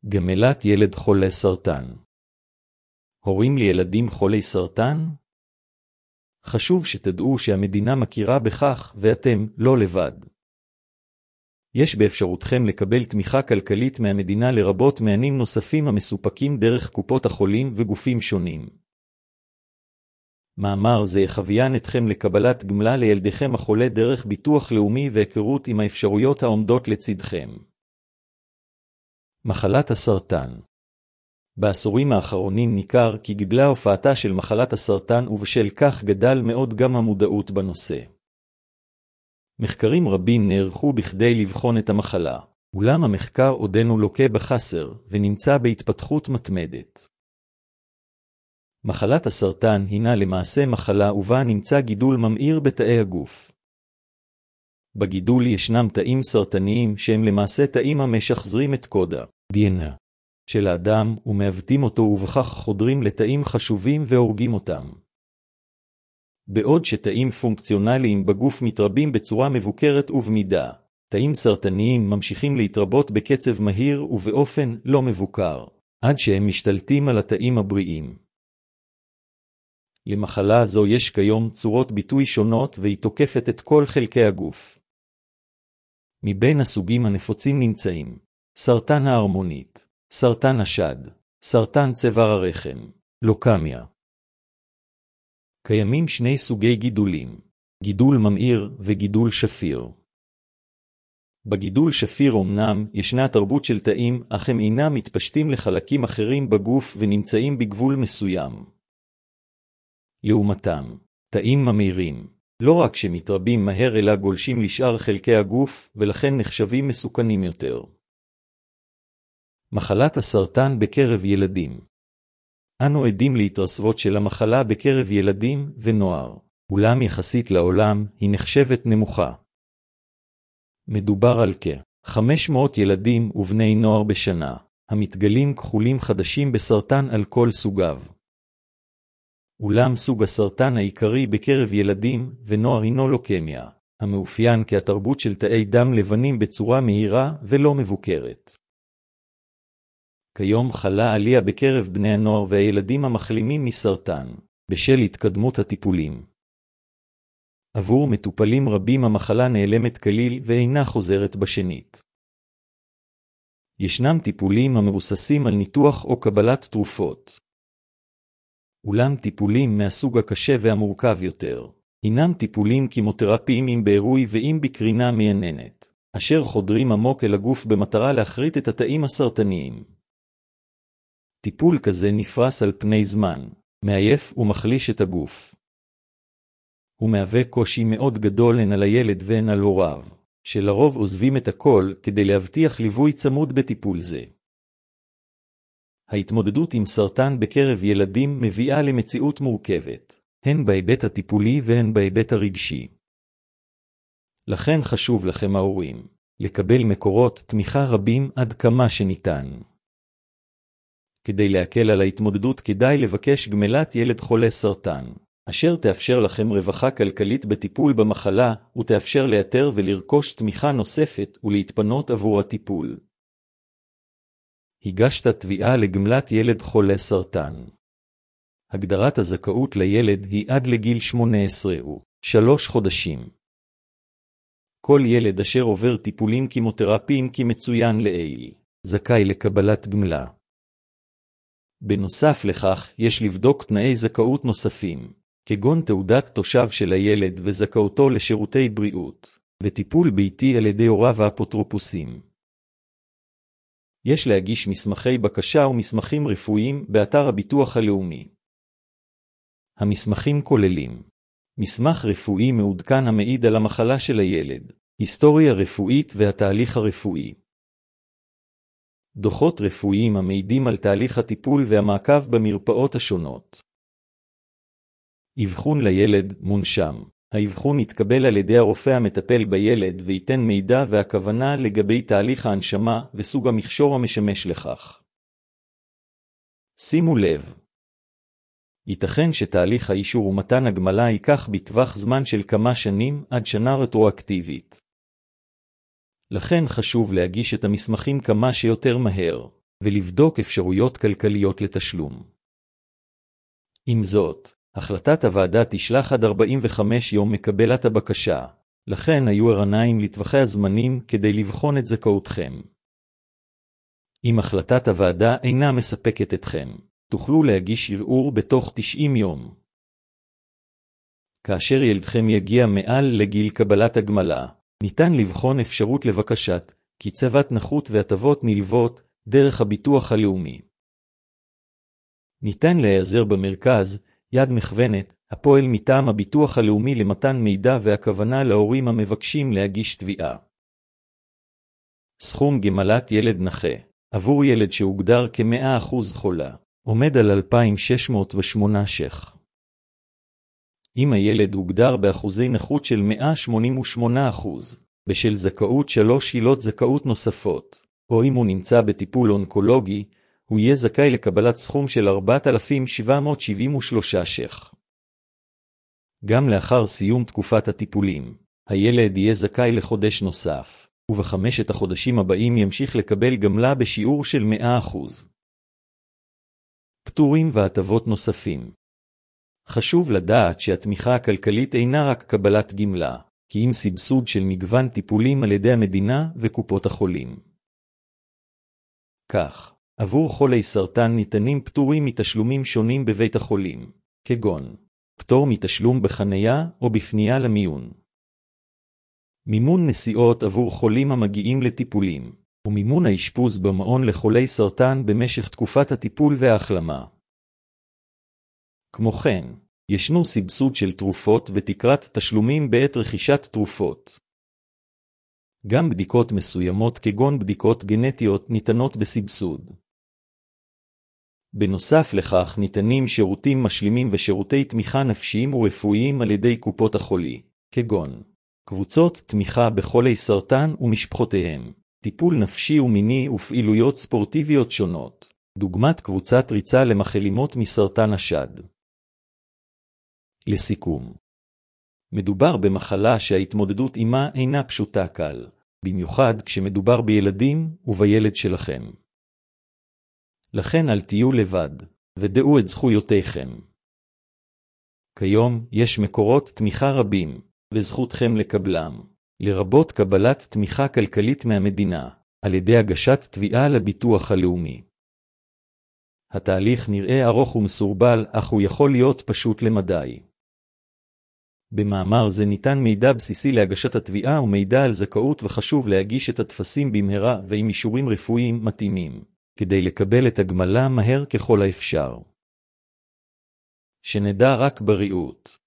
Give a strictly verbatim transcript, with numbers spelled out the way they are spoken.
גמלת ילד חולה סרטן. הורים לילדים חולי סרטן? חשוב שתדעו שהמדינה מכירה בכך ואתם לא לבד. יש באפשרותכם לקבל תמיכה כלכלית מהמדינה לרבות מענים נוספים המסופקים דרך קופות החולים וגופים שונים. מאמר זה יכוון אתכם לקבלת גמלה לילדיכם החולה דרך ביטוח לאומי והיכרות עם האפשרויות העומדות לצדכם. מחלת הסרטן. בעשורים האחרונים ניכר כי גדלה הופעתה של מחלת הסרטן ובשל כך גדל מאוד גם המודעות בנושא. מחקרים רבים נערכו בכדי לבחון את המחלה, אולם המחקר עודנו לוקה בחסר ונמצא בהתפתחות מתמדת. מחלת הסרטן הינה למעשה מחלה ובה נמצא גידול ממאיר בתאי הגוף. בגידול ישנם תאים סרטניים שהם למעשה תאים המשחזרים את קוד ה-די אן איי של האדם ומעוותים אותו ובכך חודרים לתאים חשובים והורגים אותם. בעוד שתאים פונקציונליים בגוף מתרבים בצורה מבוקרת ובמידה, תאים סרטניים ממשיכים להתרבות בקצב מהיר ובאופן לא מבוקר, עד שהם משתלטים על התאים הבריאים. למחלה זו יש כיום צורות ביטוי שונות והיא תוקפת את כל חלקי הגוף. מבין הסוגים הנפוצים נמצאים סרטן ההרמונית, סרטן השד, סרטן צוואר הרחם, לוקמיה. קיימים שני סוגי גידולים, גידול ממאיר וגידול שפיר. בגידול שפיר אמנם ישנה תרבות של תאים, אך הם אינם מתפשטים לחלקים אחרים בגוף ונמצאים בגבול מסוים. לעומתם, תאים ממאירים, לא רק שמתרבים מהר אלא גולשים לשאר חלקי הגוף ולכן נחשבים מסוכנים יותר. מחלת הסרטן בקרב ילדים. אנו עדים להתרסבות של המחלה בקרב ילדים ונוער, אולם יחסית לעולם היא נחשבת נמוכה. מדובר על כ-חמש מאות ילדים ובני נוער בשנה, המתגלים כחולים חדשים בסרטן על כל סוגיו. אולם סוג הסרטן העיקרי בקרב ילדים ונוער הינו לוקמיה, המאופיין כהתרבות של תאי דם לבנים בצורה מהירה ולא מבוקרת. כיום חלה עלייה בקרב בני הנוער והילדים המחלימים מסרטן, בשל התקדמות הטיפולים. עבור מטופלים רבים המחלה נעלמת כליל ואינה חוזרת בשנית. ישנם טיפולים המבוססים על ניתוח או קבלת תרופות. אולם טיפולים מהסוג הקשה והמורכב יותר, הינם טיפולים כימותרפיים עם בעירוי ועם בקרינה מייננת, אשר חודרים עמוק אל הגוף במטרה להחריט את התאים הסרטניים. טיפול כזה נפרס על פני זמן, מעייף ומחליש את הגוף. הוא מהווה קושי מאוד גדול הן על הילד והן על הוריו, שלרוב עוזבים את הכל כדי להבטיח ליווי צמוד בטיפול זה. ההתמודדות עם סרטן בקרב ילדים מביאה למציאות מורכבת, הן בהיבט הטיפולי והן בהיבט הרגשי. לכן חשוב לכם ההורים, לקבל מקורות תמיכה רבים עד כמה שניתן. כדי להקל על ההתמודדות כדאי לבקש גמלת ילד חולה סרטן, אשר תאפשר לכם רווחה כלכלית בטיפול במחלה ותאפשר לאתר ולרכוש תמיכה נוספת ולהתפנות עבור הטיפול. הגשת תביעה לגמלת ילד חולה סרטן. הגדרת הזכאות לילד היא עד לגיל שמונה עשרה ושלוש חודשים. כל ילד אשר עובר טיפולים כימותרפיים כמצוין לעיל, זכאי לקבלת גמלה. בנוסף לכך, יש לבדוק תנאי זכאות נוספים, כגון תעודת תושב של הילד וזכאותו לשירותי בריאות, וטיפול ביתי על ידי הוריו והאפוטרופוסים. יש להגיש מסמכי בקשה ומסמכים רפואיים באתר הביטוח הלאומי. המסמכים כוללים מסמך רפואי מעודכן המעיד על המחלה של הילד, היסטוריה רפואית והתהליך הרפואי. דוחות רפואיים המעידים על תהליך הטיפול והמעקב במרפאות השונות. אבחון לילד מונשם. האבחון יתקבל על ידי הרופא המטפל בילד וייתן מידע והכוונה לגבי תהליך ההנשמה וסוג המכשור המשמש לכך. שימו לב. ייתכן שתהליך האישור ומתן הגמלה ייקח בטווח זמן של כמה שנים עד שנה רטרואקטיבית. לכן חשוב להגיש את המסמכים כמה שיותר מהר, ולבדוק אפשרויות כלכליות לתשלום. עם זאת, החלטת הוועדה תשלח עד ארבעים וחמישה יום מקבלת הבקשה, לכן היו ערניים לטווחי הזמנים כדי לבחון את זכאותכם. אם החלטת הוועדה אינה מספקת אתכם, תוכלו להגיש ערעור בתוך תשעים יום. כאשר ילדכם יגיע מעל לגיל קבלת הגמלה, ניתן לבחון אפשרות לבקשת קצבת נכות והטבות נלוות דרך הביטוח הלאומי. ניתן להיעזר במרכז יד מכוונת, הפועל מטעם הביטוח הלאומי למתן מידע והכוונה להורים המבקשים להגיש תביעה. סכום גמלת ילד נכה עבור ילד שהוגדר כ-מאה אחוז חולה עומד על אלפיים שש מאות ושמונה ש"ח. אם הילד הוגדר באחוזי נכות של מאה שמונים ושמונה אחוז, בשל זכאות שלוש עילות זכאות נוספות, או אם הוא נמצא בטיפול אונקולוגי, הוא יהיה זכאי לקבלת סכום של ארבעת אלפים שבע מאות שבעים ושלושה ש"ח. גם לאחר סיום תקופת הטיפולים, הילד יהיה זכאי לחודש נוסף, ובחמשת החודשים הבאים ימשיך לקבל גמלה בשיעור של מאה אחוז. פטורים והטבות נוספים. חשוב לדעת שהתמיכה הכלכלית אינה רק קבלת גמלה, כי אם סבסוד של מגוון טיפולים על ידי המדינה וקופות החולים. כך, עבור חולי סרטן ניתנים פטורים מתשלומים שונים בבית החולים, כגון פטור מתשלום בחנייה או בפנייה למיון. מימון נסיעות עבור חולים המגיעים לטיפולים, ומימון האשפוז במעון לחולי סרטן במשך תקופת הטיפול וההחלמה. כמו כן, ישנו סבסוד של תרופות ותקרת תשלומים בעת רכישת תרופות. גם בדיקות מסוימות כגון בדיקות גנטיות ניתנות בסבסוד. בנוסף לכך ניתנים שירותים משלימים ושירותי תמיכה נפשיים ורפואיים על ידי קופות החולי, כגון קבוצות תמיכה בחולי סרטן ומשפחותיהם, טיפול נפשי ומיני ופעילויות ספורטיביות שונות, דוגמת קבוצת ריצה למחלימות מסרטן השד. לסיכום, מדובר במחלה שההתמודדות עימה אינה פשוטה כלל, במיוחד כשמדובר בילדים ובילד שלכם. לכן אל תהיו לבד, ודעו את זכויותיכם. כיום יש מקורות תמיכה רבים, וזכותכם לקבלם, לרבות קבלת תמיכה כלכלית מהמדינה, על ידי הגשת תביעה לביטוח הלאומי. התהליך נראה ארוך ומסורבל, אך הוא יכול להיות פשוט למדי. במאמר זה ניתן מידע בסיסי להגשת התביעה ומידע על זכאות, וחשוב להגיש את הטפסים במהרה ועם אישורים רפואיים מתאימים, כדי לקבל את הגמלה מהר ככל האפשר. שנדע רק בריאות.